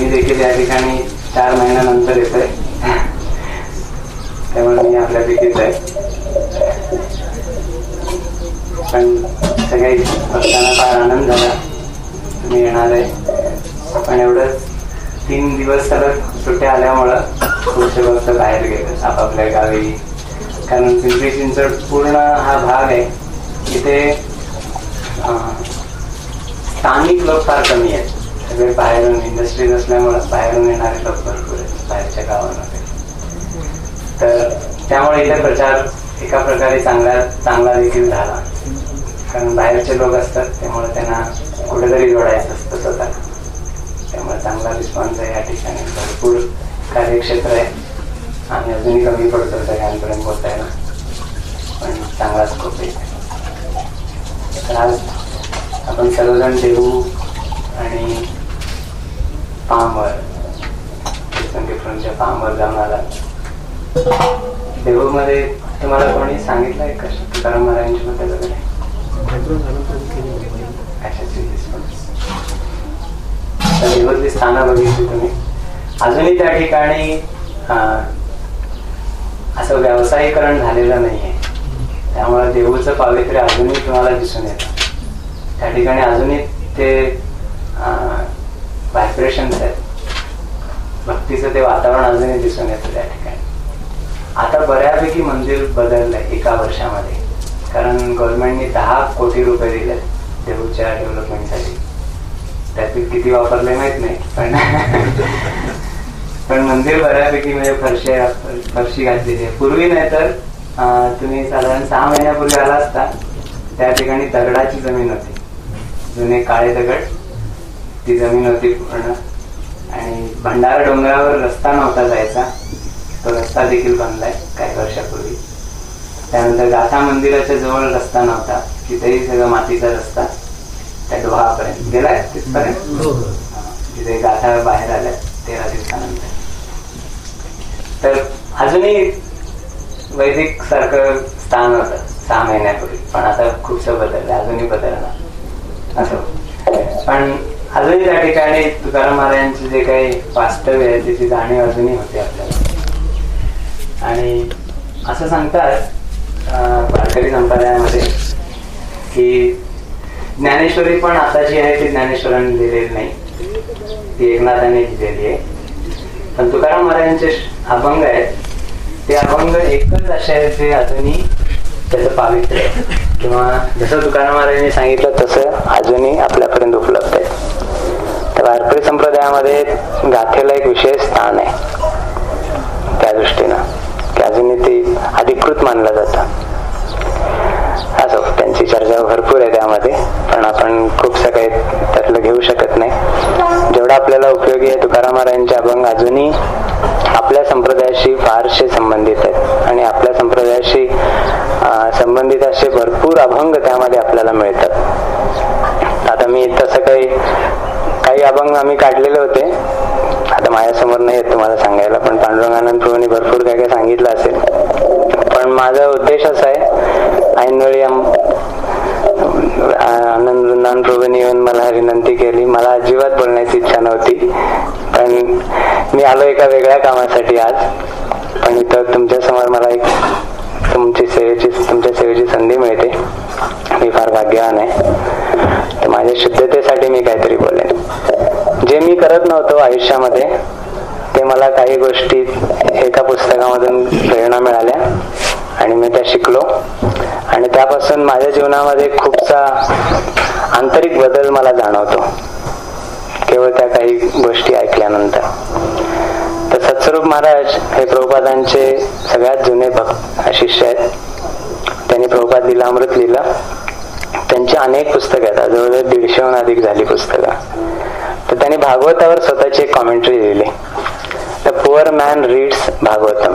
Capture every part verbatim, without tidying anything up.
देखील या ठिकाणी चार महिन्यानंतर येतोय, त्यामुळे मी आपल्यापैकीच आहे. पण सगळे बघताना फार आनंद झाला तुम्ही येणार आहे. पण एवढं तीन दिवस सलग सुट्ट्या आल्यामुळं पुढचे भक्त बाहेर गेले आपापल्या गावी. कारण पिंपरी चिंचवड पूर्ण हा भाग आहे, इथे स्थानिक लोक फार कमी आहेत. सगळे बाहेरून इंडस्ट्रीज असल्यामुळं बाहेरून येणारे लोक भरपूर आहेत बाहेरच्या गावांमध्ये. तर त्यामुळे इथे प्रचार एका प्रकारे चांगला चांगला देखील झाला. कारण बाहेरचे लोक असतात त्यामुळे त्यांना कुठेतरी जोडायचं असतं स्वतःला. त्यामुळे चांगला रिस्पॉन्स आहे या ठिकाणी. भरपूर कार्यक्षेत्र आहे आणि अजूनही कमी पडतो सगळ्यांपर्यंत पोहोचायला, पण चांगला स्कोप आहे. तर आज आपण सर्वजण देहू आणि पामवर डिफरंटच्या पामवर जाऊन आला. देहू मध्ये तुम्हाला कोणी सांगितलंय का तुकाराम महाराजांच्या बद्दल वगैरे? देहूतली स्थानं बघितली तुम्ही. अजूनही त्या ठिकाणी असं व्यावसायीकरण झालेलं नाहीये, त्यामुळे देहूचं पावित्र्य अजूनही तुम्हाला दिसून येतं. त्या ठिकाणी अजूनही ते व्हायब्रेशन्स आहेत, भक्तीचं ते वातावरण अजूनही दिसून येतं त्या ठिकाणी. आता बऱ्यापैकी मंदिर बदललंय एका वर्षामध्ये, कारण गव्हर्नमेंटने दहा कोटी रुपये दिले देहूच्या डेव्हलपमेंटसाठी. त्यातील किती वापरले माहित नाही, पण पण मंदिर बऱ्यापैकी म्हणजे फरशी फरशी घातलेली आहे. पूर्वी नाही तर तुम्ही साधारण सहा महिन्यापूर्वी आला असता, त्या ठिकाणी दगडाची जमीन होती, जुने काळे दगड, ती जमीन होती पूर्ण. आणि भंडारा डोंगरावर रस्ता नव्हता जायचा, तो रस्ता देखील बनलाय काही वर्षापूर्वी. त्यानंतर गाथा मंदिराच्या जवळ रस्ता नव्हता, तिथेही सगळं मातीचा रस्ता त्या डोहापर्यंत गेलाय तिथपर्यंत, तिथे गाथा बाहेर आल्या तेरा दिवसानंतर. तर अजूनही वैदिक सारखं स्थान होतं सहा महिन्यापूर्वी, पण आता खूपसं बदललं, अजूनही बदलणार असं. पण अजूनही त्या ठिकाणी तुकाराम महाराजांचे जे काही वास्तव्य आहे त्याची जाणीव अजूनही होते आपल्याला. आणि असं सांगतात वारकरी संप्रदायामध्ये की ज्ञानेश्वरी पण आता जी आहे ती ज्ञानेश्वरांनी लिहिलेली नाही, ती एकनाथाने लिहिलेली आहे. पण तुकाराम महाराजांचे अभंग आहेत ते अभंग एकच असे आहेत जे अजूनही त्याचं पावित्र्य किंवा जसं तुकाराम महाराजांनी सांगितलं तसं अजूनही आपल्यापर्यंत उपलब्ध आहे. तर वारकरी संप्रदायामध्ये गाथेला एक विशेष स्थान आहे त्या दृष्टीनं की अजूनही ते अधिकृत मानलं जातं. असो, त्यांची चर्चा भरपूर आहे त्यामध्ये, पण आपण खूपसं काही त्यातलं घेऊ शकत नाही. जेवढा आपल्याला उपयोगी आहे, तुकाराम महाराजांचे अभंग अजूनही आपल्या संप्रदायाशी फारसे संबंधित आहेत आणि आपल्या संप्रदायाशी संबंधित असे भरपूर अभंग त्यामध्ये आपल्याला मिळतात. आता मी तसं काही काही अभंग आम्ही काढलेले होते, आता माझ्यासमोर नाही येत तुम्हाला सांगायला, पण पांडुरंगानंद प्रभूंनी भरपूर काय काय सांगितलं असेल. पण माझा उद्देश असा आहे, ऐनवेळी आनंद वृंदावन प्रभूंनी येऊन मला विनंती केली, मला अजिबात बोलण्याची इच्छा नव्हती, पण मी आलो एका वेगळ्या कामासाठी आज. पण इथं तुमच्या समोर मला एक तुमची सेवेची तुमच्या सेवेची संधी मिळते, मी फार भाग्यवान आहे. तर माझ्या शुद्धतेसाठी मी काहीतरी बोलेन. जे मी करत नव्हतो आयुष्यामध्ये ते मला काही गोष्टी एका पुस्तकामधून प्रेरणा मिळाल्या आणि मी त्या शिकलो आणि त्यापासून माझ्या जीवनामध्ये खूपसा आंतरिक बदल मला जाणवतो केवळ त्या काही गोष्टी ऐकल्यानंतर. तर सत्स्वरूप महाराज हे प्रभुपादांचे सगळ्यात जुने भक्त शिष्य आहेत. त्यांनी प्रभुपाद लीलामृत लिहिलं, त्यांची अनेक पुस्तकं आहेत, जवळजवळ दीडशेहून अधिक झाली पुस्तकं. तर त्यांनी भागवतावर स्वतःची एक कॉमेंट्री लिहिली, the poor man reads Bhagavatam.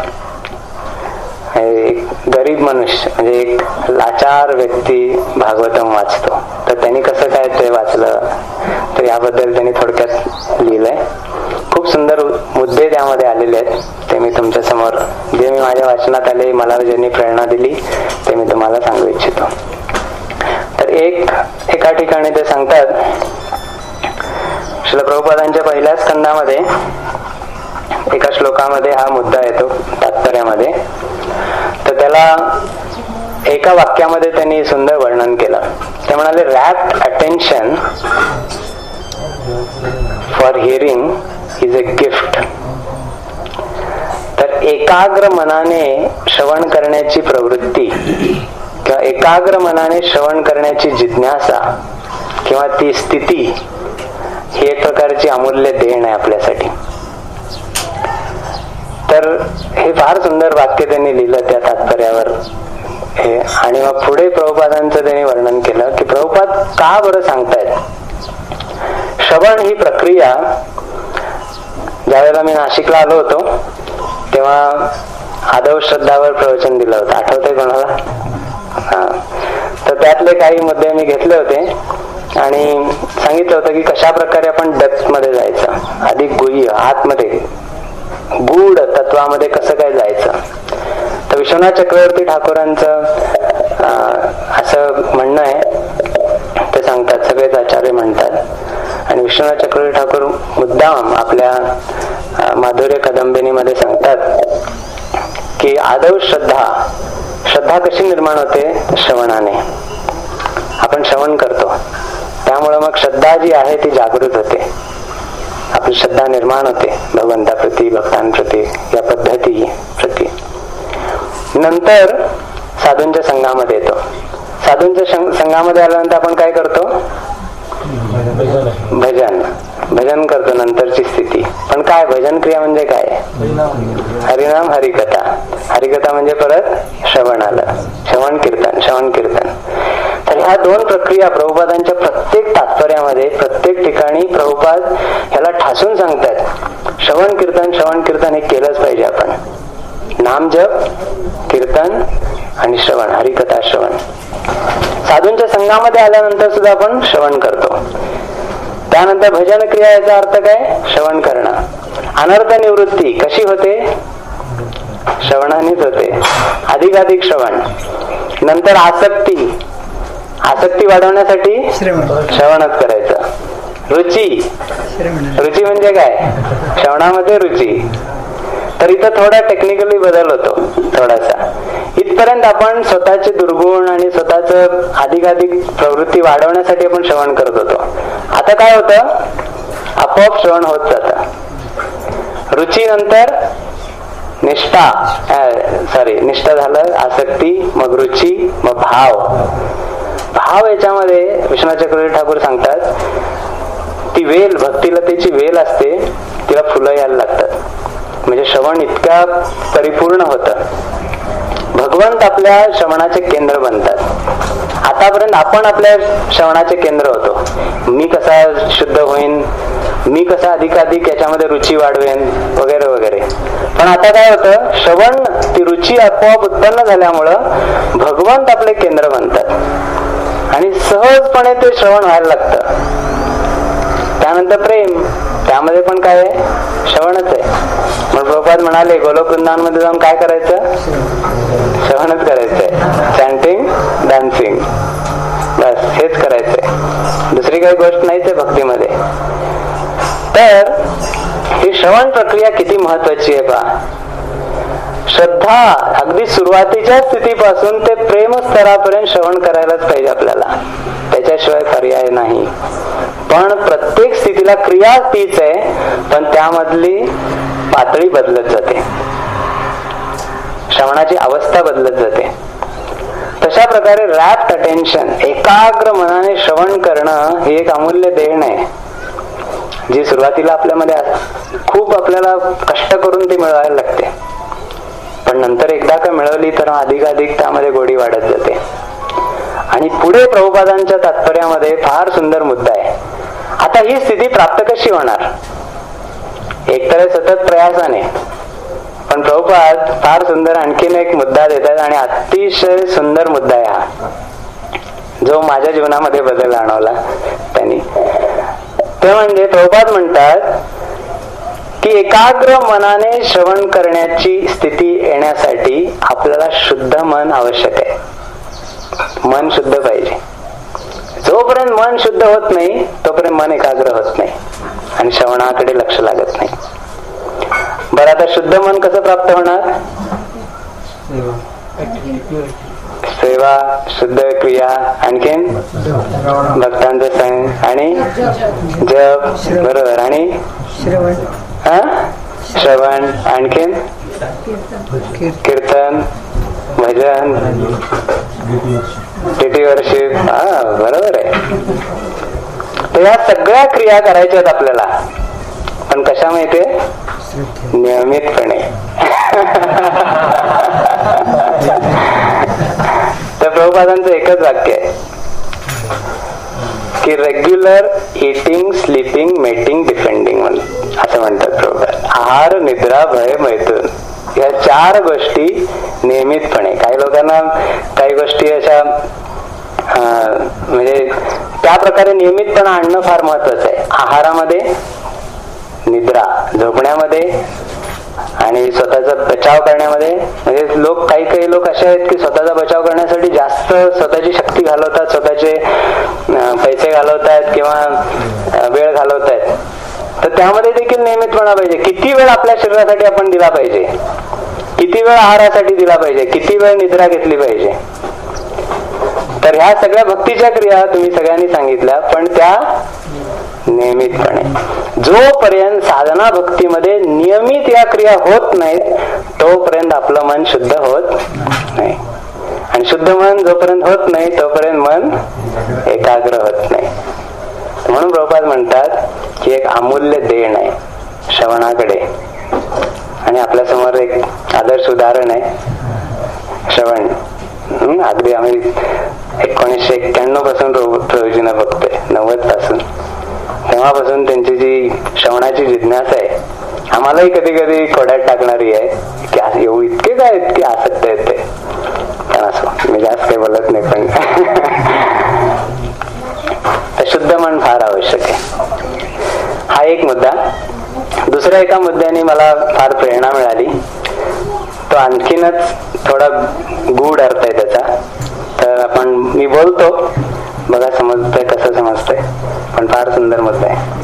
एक गरीब मनुष्य म्हणजे एक लाचार व्यक्ती भागवतम वाचतो. तर त्यांनी कसं काय ते वाचलं तर याबद्दल त्यांनी थोडक्यात लिहिलंय. खूप सुंदर मुद्दे त्यामध्ये आलेले आहेत, ते मी तुमच्या समोर जे मी माझ्या वाचनात आले, मला ज्यांनी प्रेरणा दिली ते मी तुम्हाला सांगू इच्छितो. तर एक एका ठिकाणी ते सांगतात श्रील प्रभुपादांच्या पहिल्या स्कंदामध्ये एका श्लोकामध्ये हा मुद्दा येतो तात्पर्यामध्ये. तर त्याला एका वाक्यामध्ये त्यांनी सुंदर वर्णन केलं. ते म्हणाले, rapt attention for hearing is a gift. तर एकाग्र मनाने श्रवण करण्याची प्रवृत्ती किंवा एकाग्र मनाने श्रवण करण्याची जिज्ञासा किंवा ती स्थिती ही एक प्रकारची अमूल्य देण आहे आपल्यासाठी. तर हे फार सुंदर वाक्य त्यांनी लिहिलं त्या तात्पर्यावर हे. आणि मग पुढे प्रभुपादांचं त्यांनी वर्णन केलं की प्रभुपाद का बरं सांगतायत. श्रवण ही प्रक्रिया, ज्या वेळेला मी नाशिकला आलो होतो तेव्हा आदव श्रद्धावर प्रवचन दिलं होतं, आठवतंय कोणाला? हा. तर त्यातले काही मुद्दे मी घेतले होते आणि सांगितलं होतं की कशा प्रकारे आपण डेप्थ मध्ये जायचं, अधिक गुह्य आतमध्ये गूढ तत्वामध्ये कसं काय जायचं. तर विश्वनाथ चक्रवर्ती ठाकूरांचं असं म्हणणं आहे, ते सांगतात, सगळेच आचार्य म्हणतात. आणि विश्वनाथ चक्रवर्ती ठाकूर मुद्दाम आपल्या माधुर्य कदंबिनीमध्ये सांगतात की आदव श्रद्धा श्रद्धा कशी निर्माण होते. श्रवणाने. आपण श्रवण करतो त्यामुळे मग श्रद्धा जी आहे ती जागृत होते, आपली श्रद्धा निर्माण होते भगवंताप्रती, भक्तांप्रती, या पद्धती प्रती. नंतर साधूंच्या संघामध्ये येतो. साधूंच्या संघामध्ये आल्यानंतर आपण काय करतो. भजन भजन करतो, नंतरची स्थिती. पण काय भजन क्रिया म्हणजे काय. हरिनाम हरिकथा. हरिकथा म्हणजे परत श्रवण आलं, श्रवण कीर्तन श्रवण कीर्तन. तर ह्या दोन प्रक्रिया प्रभुपादांच्या प्रत्येक तात्पर्यामध्ये प्रत्येक ठिकाणी प्रभुपाद ह्याला ठासून सांगतात. श्रवण कीर्तन श्रवण कीर्तन हे केलंच पाहिजे आपण. नाम जप, कीर्तन आणि श्रवण, हरिकथा श्रवण. साधूंच्या संघामध्ये आल्यानंतर सुद्धा आपण श्रवण करतो. त्यानंतर भजन क्रिया, याचा अर्थ काय. श्रवण करणं. अनर्थ निवृत्ती कशी होते. श्रवणानेच होते. अधिकाधिक श्रवण. नंतर आसक्ती आसक्ती वाढवण्यासाठी श्रवणच करायचं. रुची रुची म्हणजे काय. श्रवणामध्ये रुची. तर इथं थोडा टेक्निकली बदल होतो थोडासा. इथपर्यंत आपण स्वतःचे दुर्गुण आणि स्वतःच अधिकाधिक प्रवृत्ती वाढवण्यासाठी आपण श्रवण करत होतो. आता काय होतं, आपोआप श्रवण होत जात. रुची नंतर निष्ठा, सॉरी निष्ठा झालं, आसक्ती, मग रुची, मग भाव. भाव याच्यामध्ये विश्वनाथ चक्रवर्ती ठाकूर सांगतात, ती वेल, भक्तिलतेची वेल असते, तिला फुलं यायला लागतात. म्हणजे श्रवण इतक्या परिपूर्ण होतं. भगवंत आपल्या श्रवणाचे केंद्र बनतात. आतापर्यंत आपण आपल्या श्रवणाचे केंद्र होतो. मी कसा शुद्ध होईन, मी कसा अधिकाधिक याच्यामध्ये रुची वाढवेन, वगैरे वगैरे. पण आता काय होतं, श्रवण ती रुची आपोआप उत्पन्न झाल्यामुळं भगवंत आपले केंद्र बनतात आणि सहजपणे ते श्रवण व्हायला लागतं. त्यानंतर प्रेम, त्यामध्ये पण काय आहे, श्रवणच आहे. म्हणून प्रभुपाद म्हणाले, गोलोक वृंदावनमध्ये जाऊन काय करायचं, श्रवणच करायचंय. चॅन्टिंग, डान्सिंग, बस हेच करायचंय, दुसरी काही गोष्ट नाहीच आहे भक्तीमध्ये. तर ही श्रवण प्रक्रिया किती महत्वाची आहे पहा. श्रद्धा अगदी सुरुवातीच्या स्थितीपासून ते प्रेम स्तरापर्यंत श्रवण करायलाच पाहिजे आपल्याला, त्याच्याशिवाय पर्याय नाही. पण प्रत्येक स्थितीला क्रिया तीच आहे, पण त्यामधली पातळी बदलत जाते, श्रवणाची अवस्था बदलत जाते. तशा प्रकारे रॅप्ट अटेन्शन, एकाग्र मनाने श्रवण करणं ही एक अमूल्य देण आहे, जी सुरुवातीला आपल्यामध्ये खूप आपल्याला कष्ट करून ती मिळवायला लागते. पण नंतर एकदा का मिळवली तर अधिकाधिक त्यामध्ये गोडी वाढत जाते. आणि पुढे प्रभुपादांच्या तात्पर्यामध्ये फार सुंदर मुद्दा आहे. आता ही स्थिती प्राप्त कशी होणार. एकतर सतत प्रयासाने, पण प्रभुपाद फार सुंदर आणखीन एक मुद्दा देतात आणि अतिशय सुंदर मुद्दा आहे हा, जो माझ्या जीवनामध्ये बदल आणवला त्यांनी. ते म्हणजे प्रभुपाद म्हणतात की एकाग्र मनाने श्रवण करण्याची स्थिती येण्यासाठी आपल्याला शुद्ध मन आवश्यक आहे. मन शुद्ध पाहिजे. जोपर्यंत मन शुद्ध होत नाही तोपर्यंत मन एकाग्र होत नाही. आणि श्रवणाकडे लक्ष लागत नाही. बरं, आता शुद्ध मन कसं प्राप्त होणार? सेवा, शुद्ध क्रिया, आणखीन भक्तांचं संग आणि जप, बरोबर, आणि हा श्रवण, आणखीन कीर्तन, भजन, टीटी वर्शिप. हा बरोबर आहे. तर या सगळ्या क्रिया करायच्या आहेत आपल्याला, पण कशा माहितीये? नियमितपणे. तर प्रभुपादांचं एकच वाक्य आहे की regular eating, sleeping, mating, defending म्हणून असं म्हणतात प्रभुपाद. आहार, निद्रा, भय, मैथुन या चार गोष्टी नियमितपणे. काही लोकांना काही गोष्टी अशा म्हणजे त्या प्रकारे नियमितपणा आणणं फार महत्वाचं आहे. आहारामध्ये, निद्रा, झोपण्यामध्ये आणि स्वतःचा बचाव करण्यामध्ये. म्हणजे लोक, काही काही लोक असे आहेत की स्वतःचा बचाव करण्यासाठी जास्त स्वतःची शक्ती घालवतात, स्वतःचे पैसे घालवतात किंवा वेळ घालवतात. तर त्यामध्ये देखील नियमितपणा पाहिजे. किती वेळ आपल्या शरीरासाठी आपण दिला पाहिजे, किती वेळ आहारासाठी दिला पाहिजे, किती वेळ निद्रा घेतली पाहिजे. तर ह्या सगळ्या भक्तीच्या क्रिया तुम्ही सगळ्यांनी सांगितल्या, पण त्या नियमितपणे. जोपर्यंत साधना भक्तीमध्ये नियमित या क्रिया होत नाही तोपर्यंत आपलं मन शुद्ध होत नाही. आणि शुद्ध मन जोपर्यंत होत नाही तोपर्यंत मन एकाग्र होत नाही. म्हणून प्रभुपाद म्हणतात की एक अमूल्य देण आहे श्रवणाकडे. आणि आपल्या समोर एक आदर्श उदाहरण आहे श्रवण. अगदी आम्ही एकोणीसशे एक्क्याण्णव पासून प्रभूजींना बघतोय, नव्वद पासून. तेव्हापासून त्यांची जी श्रवणाची जिज्ञासा आहे आम्हालाही कधी कधी खोड्यात टाकणारी आहे की एवढं इतके काय इतकी आसक्त येते. असं मी जास्त काही बोलत नाही, पण शुद्ध मन फार आवश्यक आहे. हा एक मुद्दा. दुसऱ्या एका मुद्द्याने मला फार प्रेरणा मिळाली, तो आणखीनच थोडा गूढ अर्थ आहे त्याचा. तर आपण मी बोलतो, बघा समजतंय कसं समजतंय, पण फार सुंदर मुद्दा आहे.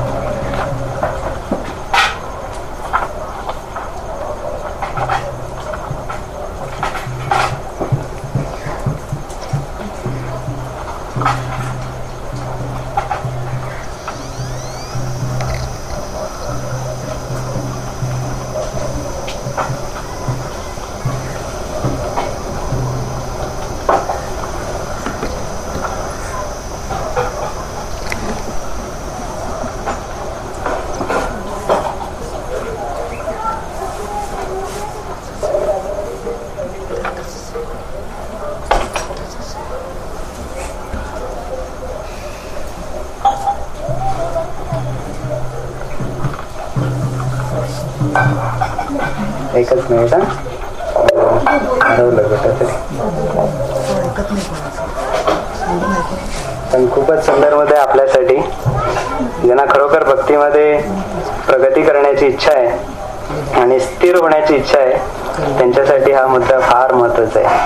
एकच मिनिट. हरवलं कुठं तरी, पण खूपच सुंदर मध्ये आपल्यासाठी ज्यांना खरोखर भक्तीमध्ये प्रगती करण्याची इच्छा आहे आणि स्थिर होण्याची इच्छा आहे त्यांच्यासाठी हा मुद्दा फार महत्वाचा आहे.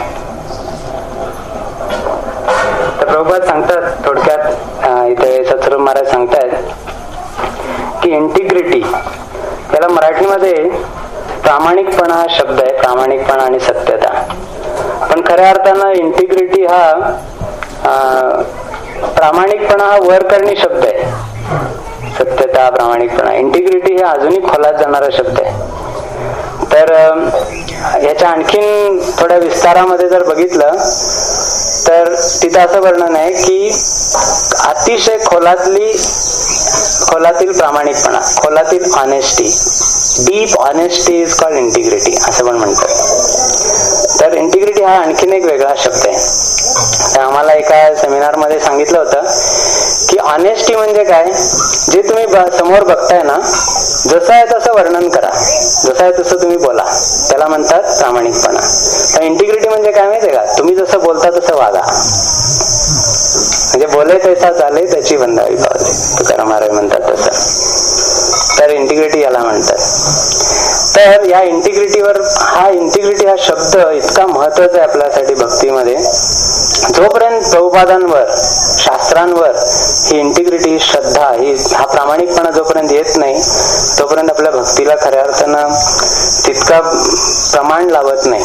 तर प्रभुपाद सांगतात थोडक्यात, इथे सत्स्वरूप महाराज सांगतायत की इंटिग्रिटी, याला मराठीमध्ये प्रामाणिकपणा हा शब्द आहे, प्रामाणिकपणा आणि सत्यता. पण खऱ्या अर्थानं इंटिग्रिटी हा प्रामाणिकपणा हा वर करणी शब्द आहे. सत्यता, प्रामाणिकपणा, इंटिग्रिटी हे अजूनही खोलात जाणारा शब्द आहे. तर याच्या आणखीन थोड्या विस्तारामध्ये जर बघितलं तर तिथं असं वर्णन आहे की अतिशय खोलातली खोलातील प्रामाणिकपणा, खोलातील honesty, deep honesty is called integrity असं पण म्हणतात. तर इंटिग्रिटी हा आणखीन एक वेगळा शब्द आहे. तर आम्हाला एका सेमिनार मध्ये सांगितलं होतं की ऑनेस्टी म्हणजे काय, जे तुम्ही समोर बघताय ना जसं आहे तसं वर्णन करा, जसं आहे तसं तुम्ही बोला, त्याला म्हणतात प्रामाणिकपणा. तर इंटिग्रिटी म्हणजे काय माहितीये का, तुम्ही जसं बोलता तसं वागा. म्हणजे बोले तैसा चाले त्याची बंधावी पावले, तुकाराम महाराज म्हणतात तसं. तर इंटिग्रिटी याला म्हणतात. तर या या इंटिग्रिटीवर, हा इंटिग्रिटी हा शब्द इतका महत्वाचा आहे आपल्यासाठी भक्तीमध्ये. जोपर्यंत प्रभुपादांवर, शास्त्रांवर ही इंटिग्रिटी, ही श्रद्धा, ही हा प्रामाणिकपणा जोपर्यंत येत नाही तोपर्यंत आपल्या भक्तीला खऱ्या अर्थानं तितका प्रमाण लावत नाही.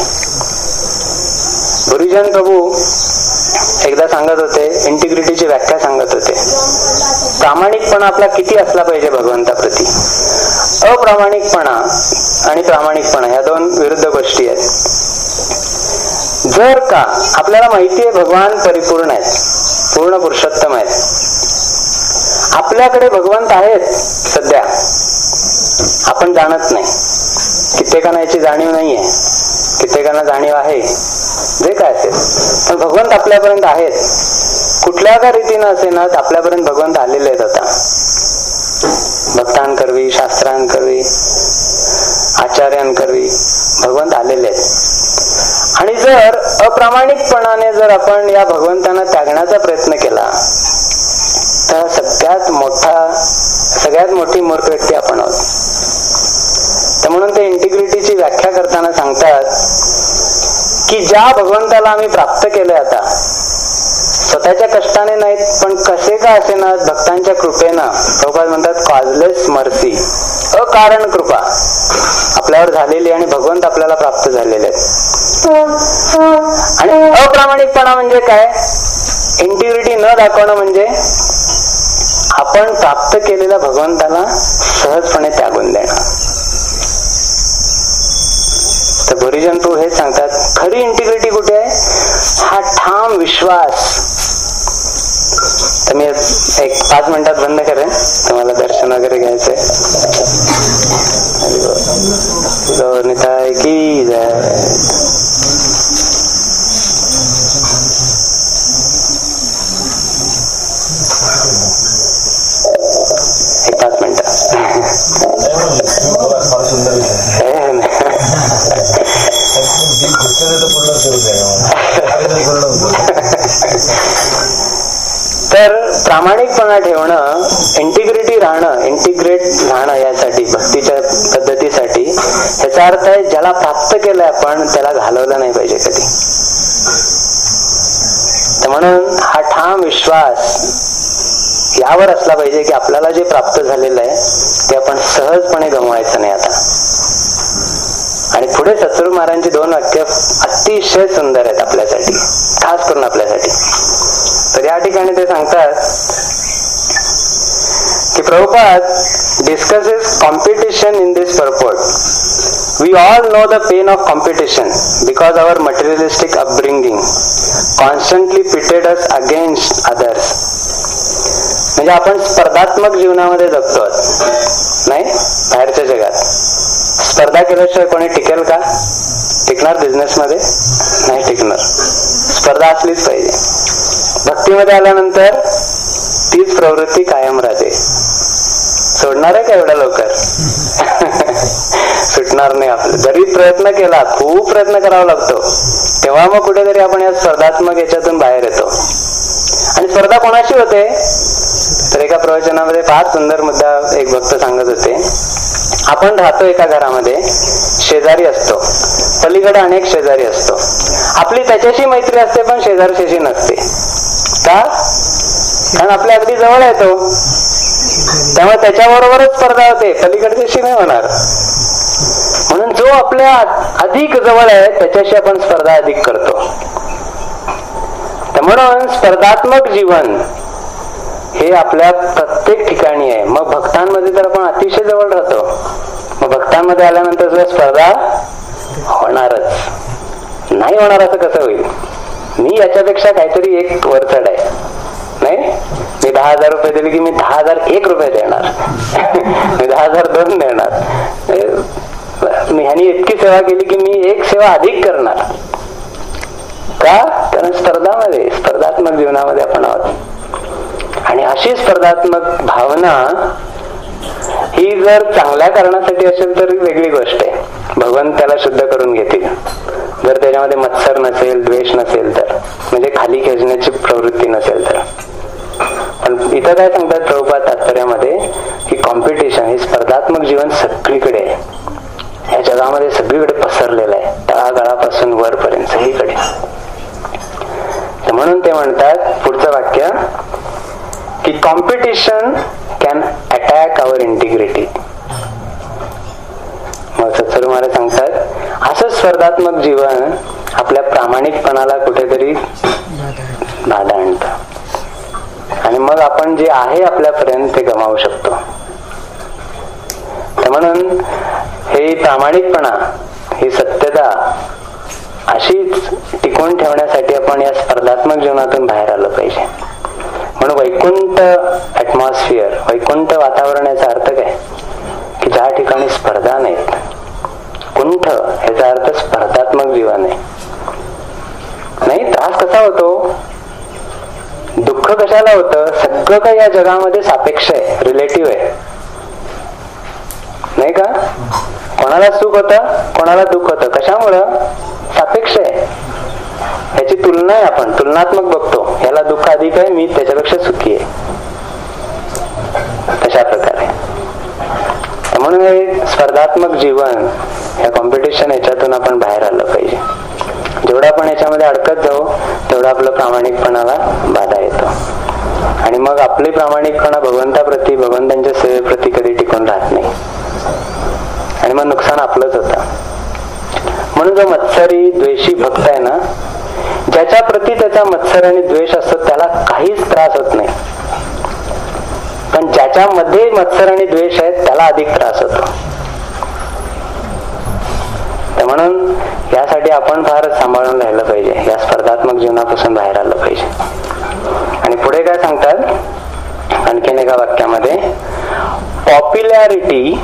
गुरुजन प्रभू एकदा सांगत होते, इंटिग्रिटीची व्याख्या सांगत होते. प्रामाणिकपणा आपला किती असला पाहिजे भगवंताप्रती. अप्रामाणिकपणा आणि प्रामाणिकपणा या दोन विरुद्ध गोष्टी आहेत. जर का आपल्याला माहिती आहे भगवान परिपूर्ण आहेत, पूर्ण पुरुषोत्तम आहेत, आपल्याकडे भगवंत आहेत सध्या, आपण जाणत नाही, कित्येकांना याची जाणीव नाहीये, कित्येकांना जाणीव आहे, जे काय असेल, पण भगवंत आपल्यापर्यंत आहेत. कुठल्या का रीतीनं असे ना आपल्यापर्यंत भगवंत आलेले आहेत. आता भक्तांकरवी, शास्त्रांकरवी, आचार्यांकरवी भगवंत आलेले आहेत. आणि जर अप्रामाणिकपणाने जर आपण या भगवंतांना त्यागण्याचा प्रयत्न केला तर सगळ्यात मोठा सगळ्यात मोठी मूर्ख व्यक्ती आपण आहोत. तर म्हणून ते इंटिग्रिटीची व्याख्या करताना सांगतात की ज्या भगवंताला आम्ही प्राप्त केलंय आता, स्वतःच्या कष्टाने नाहीत पण कसे का असे ना भक्तांच्या कृपेनं, प्रभुपाद म्हणतात कॉजलेस मर्सी, अकारण कृपा आपल्यावर झालेली आणि भगवंत आपल्याला प्राप्त झालेले आहेत. आणि अप्रामाणिकपणा म्हणजे काय? इंटिग्रिटी न दाखवणं म्हणजे आपण प्राप्त केलेल्या भगवंताला सहजपणे त्यागून देणं. तर गुरुजन प्रभू हे सांगतात खरी इंटिग्रिटी कुठे आहे? हा ठाम विश्वास. तर मी एक पाच मिनिटात बंद करेन, तुम्हाला दर्शन वगैरे घ्यायचंय. निताय की जय. एक पाच मिनिटं. तर प्रामाणिकपणा ठेवणं, इंटिग्रिटी राहणं, इंटिग्रेट राहणं यासाठी, भक्तीच्या पद्धतीसाठी, याचा अर्थ आहे ज्याला प्राप्त केलंय आपण त्याला घालवलं नाही पाहिजे कधी. तर म्हणून हा ठाम विश्वास यावर असला पाहिजे की आपल्याला जे प्राप्त झालेलं आहे ते आपण सहजपणे गमवायचं नाही आता. आणि पुढे सद्गुरू महाराजांची दोन वाक्य अतिशय सुंदर आहेत आपल्यासाठी, खास करून आपल्यासाठी. तर या ठिकाणी ते सांगतात की Prabhupada discusses competition in this purport. We all know the pain of competition because our materialistic upbringing constantly pitted us against others. म्हणजे आपण स्पर्धात्मक जीवनामध्ये जगतो नाही, बाहेरच्या जगात स्पर्धा केल्याशिवाय कोणी टिकेल का? टिकणार बिझनेसमध्ये? नाही टिकणार. स्पर्धा असलीच पाहिजे. भक्तीमध्ये आल्यानंतर तीच प्रवृत्ती कायम राहते. सोडणार आहे का एवढ्या लवकर? सुटणार नाही. आपलं जरी प्रयत्न केला, खूप प्रयत्न करावा लागतो, तेव्हा मग कुठेतरी आपण या स्पर्धात्मक याच्यातून बाहेर येतो. आणि स्पर्धा कोणाशी होते? तर एका प्रवचनामध्ये फार सुंदर मुद्दा एक भक्त सांगत होते. आपण राहतो एका घरामध्ये, शेजारी असतो, पलीकडे अनेक शेजारी असतो. आपली त्याच्याशी मैत्री असते पण शेजारच्याशी नसते. का? कारण आपल्या अगदी जवळ येतो, त्यामुळे त्याच्याबरोबरच स्पर्धा होते, पलीकडच्याशी नाही होणार. म्हणून जो आपल्या अधिक जवळ आहे त्याच्याशी आपण स्पर्धा अधिक करतो. म्हणून स्पर्धात्मक जीवन हे आपल्या प्रत्येक ठिकाणी आहे. मग भक्तांमध्ये तर आपण अतिशय जवळ राहतो, मग भक्तांमध्ये आल्यानंतर सुद्धा स्पर्धा होणारच. नाही होणार असं कसं होईल? मी याच्यापेक्षा काहीतरी एक वर चढ आहे नाही. मी दहा हजार रुपये दिले की मी दहा हजार एक रुपये देणार, मी दहा हजार दोन देणार. मी ह्यानी इतकी सेवा केली की मी एक सेवा अधिक करणार. का? कारण स्पर्धामध्ये, स्पर्धात्मक जीवनामध्ये आपण आहोत. आणि अशी स्पर्धात्मक भावना ही जर चांगल्या कारणासाठी असेल तर वेगळी गोष्ट आहे, भगवान त्याला शुद्ध करून घेतील. जर त्याच्यामध्ये मत्सर नसेल, द्वेष नसेल तर, म्हणजे खाली खेचण्याची प्रवृत्ती नसेल तर. पण इथं काय सांगतात प्रभुपाद तात्पर्यामध्ये, ही कॉम्पिटिशन, ही स्पर्धात्मक जीवन सगळीकडे आहे. ह्याच्या जगामध्ये सगळीकडे पसरलेला आहे, तळागाळापासून वरपर्यंत सगळीकडे. म्हणून ते म्हणतात पुढचं वाक्य की competition can attack our integrity. मग सत्सुरू महाराज सांगतात असं स्पर्धात्मक जीवन आपल्या प्रामाणिकपणाला कुठेतरी बाधा आणतं आणि मग आपण जे आहे आपल्यापर्यंत ते गमावू शकतो. म्हणून हे प्रामाणिकपणा, ही सत्यता अशीच टिकवून ठेवण्यासाठी आपण या स्पर्धात्मक जीवनातून बाहेर आलं पाहिजे. म्हणून वैकुंठ ऍटमॉस्फिअर, वैकुंठ वातावरण याचा अर्थ काय की ज्या ठिकाणी स्पर्धा नाहीत. कुंठ याचा अर्थ स्पर्धात्मक जीवन आहे. नाही त्रास कसा होतो, दुःख कशाला होतं, सगळं काही या जगामध्ये सापेक्ष आहे, रिलेटिव्ह आहे नाही का. कोणाला सुख होतं, कोणाला दुःख होतं, कशामुळं, सापेक्ष आहे. याची तुलना आहे, आपण तुलनात्मक बघतो, याला दुःख अधिक आहे, मी त्याच्यापेक्षा सुखी आहे, तशा प्रकारे. म्हणून हे स्पर्धात्मक जीवन, या कॉम्पिटिशन याच्यातून आपण बाहेर आलं पाहिजे. जेवढं आपण याच्यामध्ये अडकत जाऊ तेवढा आपलं प्रामाणिकपणाला बाधा येतो आणि मग आपले प्रामाणिकपणा भगवंताप्रती, भगवंतांच्या सेवेप्रती कधी टिकून राहत नाही आणि मग नुकसान आपलंच होतं. म्हणून जो मत्सरी द्वेषी भक्त आहे ना, ज्याच्या प्रती त्याचा मत्सर आणि द्वेष असतो त्याला काहीच त्रास होत नाही, पण ज्याच्यामध्ये मत्सर आणि द्वेष आहेत त्याला अधिक त्रास होतो. म्हणून यासाठी आपण फार सांभाळून राहिलं पाहिजे, या स्पर्धात्मक जीवनापासून बाहेर आलं पाहिजे. आणि पुढे काय सांगतात आणखीन एका वाक्यामध्ये, popularity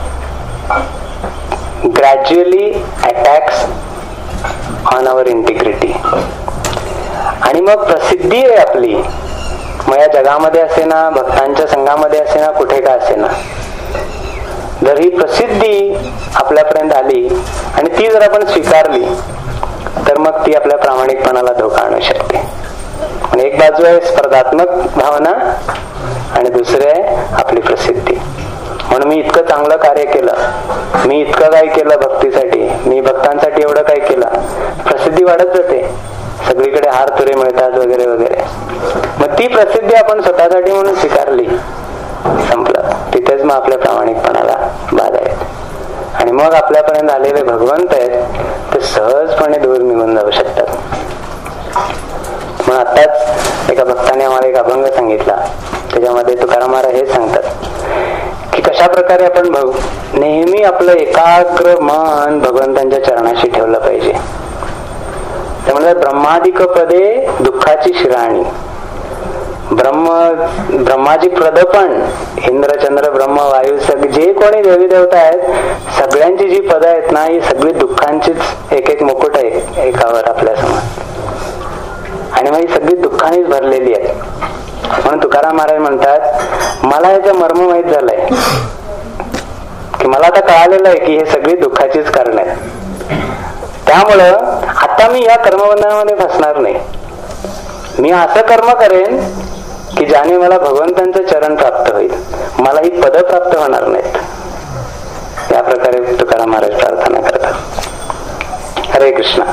gradually attacks on our integrity. आणि मग प्रसिद्धी आहे आपली, मग या जगामध्ये असे ना, भक्तांच्या संघामध्ये असे ना, कुठे का असे ना, जर ही प्रसिद्धी आपल्यापर्यंत आली आणि ती जर आपण स्वीकारली तर मग ती आपल्या प्रामाणिकपणाला धोका आणू शकते. आणि एक बाजू आहे स्पर्धात्मक भावना आणि दुसरी आहे आपली प्रसिद्धी. म्हणून मी इतकं चांगलं कार्य केलं, मी इतकं काय केलं भक्तीसाठी, मी भक्तांसाठी एवढं काय केलं, प्रसिद्धी वाढत जाते, सगळीकडे हार तुरे मिळतात वगैरे वगैरे. मग ती प्रसिद्धी आपण स्वतःसाठी म्हणून स्वीकारली, संपलं, तिथेच मग आपल्या प्रामाणिकपणाला बाधा आहेत आणि मग आपल्यापर्यंत आलेले भगवंत आहेत ते सहजपणे दूर निघून जाऊ शकतात. म्हणून आताच एका भक्ताने आम्हाला एक अभंग सांगितला, त्याच्यामध्ये तुकाराम महाराज हे सांगतात की कशा प्रकारे आपण भग नेहमी आपलं एकाग्र मन भगवंतांच्या चरणाशी ठेवलं पाहिजे. त्यामुळे ब्रह्मादिक पदे दुःखाची शिराणी, ब्रह्म ब्रह्माची प्रदपण, इंद्रचंद्र ब्रह्म वायू सग जे कोणी देवी देवता आहेत सगळ्यांची जी पद आहेत ना, ही सगळी दुःखांचीच एक एक मुकुट आहे एकावर आपल्या समोर आणि मग ही सगळी दुःखानेच भरलेली आहेत. म्हणून तुकाराम महाराज म्हणतात, मला याचं मर्म माहित झालंय की मला आता कळालेलं आहे की हे सगळी दुःखाचीच कारण आहेत. त्यामुळं आता मी या कर्मबंधनामध्ये फसणार नाही. मी असं कर्म करेन की ज्याने मला भगवंतांचं चरण प्राप्त होईल, मला ही पद प्राप्त होणार नाहीत. या प्रकारे तुकाराम महाराज प्रार्थना करतात. हरे कृष्ण.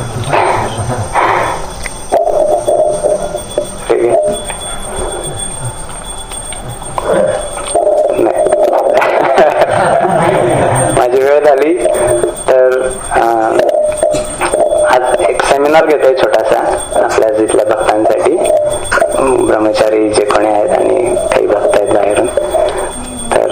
माझी वेळ झाली तर आज एक सेमिनार घेतोय छोटासा आपल्या जिथल्या भक्तांसाठी, ब्रह्मचारी जे कोणी आहेत आणि काही भक्त आहेत बाहेरून. तर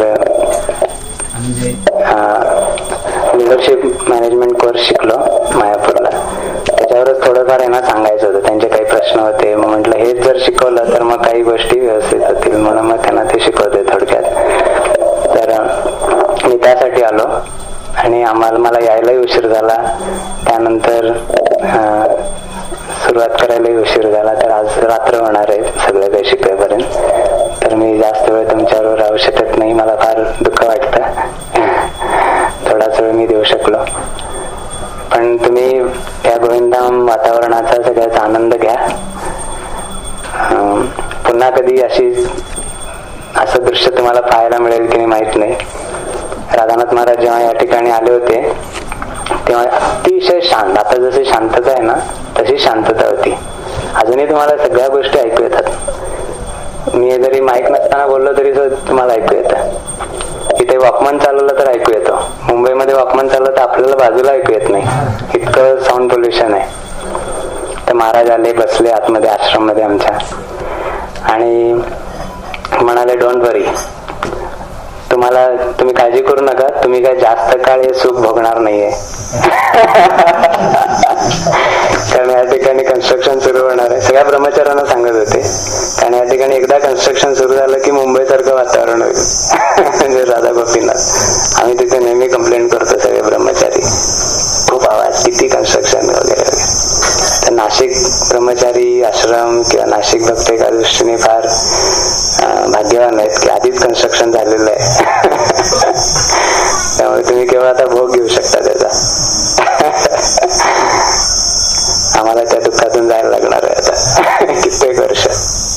लिडरशिप मॅनेजमेंट कोर्स शिकलो मायापूरला, त्याच्यावरच थोडंफार यांना सांगायचं होतं. त्यांचे काही प्रश्न होते, मग म्हटलं हेच जर शिकवलं तर मग काही गोष्टी व्यवस्थित होतील, म्हणून मग त्यांना ते शिकवते थोडक्यात. तर मी त्यासाठी आलो आणि आम्हाला मला यायलाही उशीर झाला, त्यानंतर सुरुवात करायलाही उशीर झाला, तर आज रात्र होणार आहे सगळं काही शिकवेपर्यंत. तर मी जास्त वेळ तुमच्याबरोबर राहू शकत नाही, मला फार दुःख वाटतं. थोडाच वेळ मी देऊ शकलो, पण तुम्ही या गोविंदाम वातावरणाचा सगळ्याचा आनंद घ्या. पुन्हा कधी अशी असं दृश्य तुम्हाला पाहायला मिळेल की नाही माहित नाही, राधानाथ महाराज जेव्हा या ठिकाणी आले होते तेव्हा अतिशय शांत, आता जशी शांतता आहे ना तशी शांतता होती. अजूनही तुम्हाला सगळ्या गोष्टी ऐकू येतात. मी जरी माईक नसताना बोललो तरी तुम्हाला ऐकू येतं. इथे वॉकमन चालवलं तर ऐकू येतो. मुंबईमध्ये वॉकमन चालवलं तर आपल्याला बाजूला ऐकू येत नाही, इतकं साऊंड पोल्युशन आहे. तर महाराज आले, बसले आतमध्ये आश्रम मध्ये आमच्या, आणि म्हणाले डोंट वरी, तुम्हाला तुम्ही काळजी करू नका, तुम्ही काय जास्त काळ हे सुख भोगणार नाहीये. कारण या ठिकाणी कन्स्ट्रक्शन सुरू होणार आहे. सगळ्या ब्रह्मचार्यांना सांगत होते, कारण या ठिकाणी एकदा कन्स्ट्रक्शन सुरू झालं की मुंबई सारखं वातावरण होईल. म्हणजे राधा गोपीनाथ, आम्ही तिथे नेहमी कंप्लेंट करतो सगळे ब्रह्मचारी, खूप आवाज, किती कन्स्ट्रक्शन वगैरे वगैरे. तर नाशिक ब्रह्मचारी आश्रम किंवा नाशिक भक्त एका दृष्टीने फार भाग्यवान आहेत की आधीच कन्स्ट्रक्शन झालेलं आहे. त्यामुळे तुम्ही केवळ आता भोग घेऊ शकता त्याचा. आम्हाला त्या दुःखातून जायला लागणार आहे आता कित्येक वर्ष.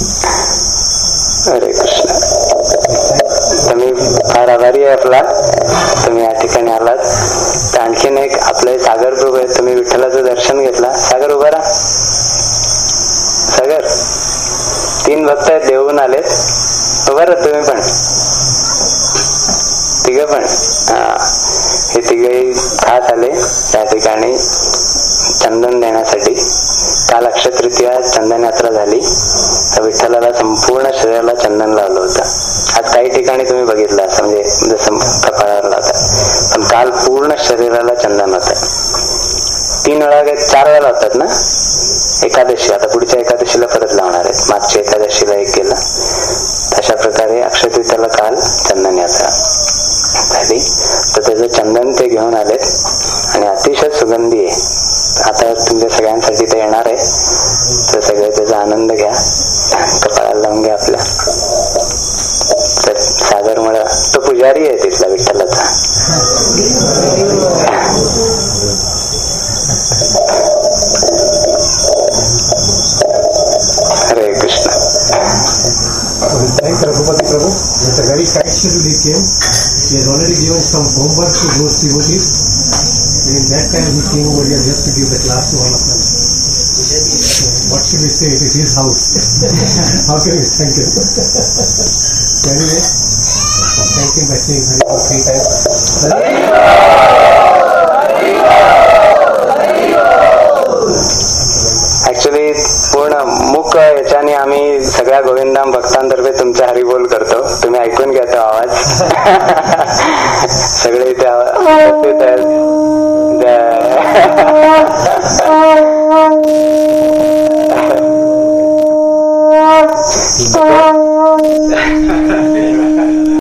हरे कृष्ण. तुम्ही फार आभारी आहे आपला, तुम्ही या ठिकाणी आलात. तर आणखीन एक आपले सागर प्रभू आहेत, तुम्ही विठ्ठलाचं दर्शन घेतला. सागर उभा राहा. सागर, तीन भक्त आहेत, देवून आलेत. उभा राहा तुम्ही पण, तिघ पण. हा, हे तिघही खास आले त्या ठिकाणी चंदन देण्यासाठी. काल अक्षय तृतीया चंदन यात्रा झाली, तर विठ्ठलाला संपूर्ण शरीराला चंदन लावलं होतं. आज काही ठिकाणी तुम्ही बघितलं असं, म्हणजे जसं कपाळावर लावतात, पण काल पूर्ण शरीराला चंदन होतं. तीन वेळा, चार वेळा लावतात ना एकादशी. आता पुढच्या एकादशीला परत लावणार आहेत, मागच्या एकादशीला एक केलं. अशा प्रकारे अक्षय तृतीयाला काल चंदन यात्रा झाली. तर त्याचं चंदन ते घेऊन आलेत आणि अतिशय सुगंधी आहे. आता तुमच्या सगळ्यांसाठी ते येणार आहे, तर सगळे त्याचा आनंद घ्या, कपाळाला लावून घ्या आपल्या. तर सागर मुळे तो पुजारी आहे तिथला विठ्ठलाचा. Hare Krishna. Prabhupada Prabhu, with a very tight schedule he came. He has already given some homework to those devotees. And in that time he came over here just to give the class to all of them. What should we say? It is his house. How can we thank him? So anyway, thank him by saying Hari three times. Actually पूर्ण मुक याच्याने आम्ही सगळ्या गोविंदाम भक्तांतर्फे तुमचा हरिबोल करतो. तुम्ही ऐकून घ्या तो आवाज. सगळे इथे आवाज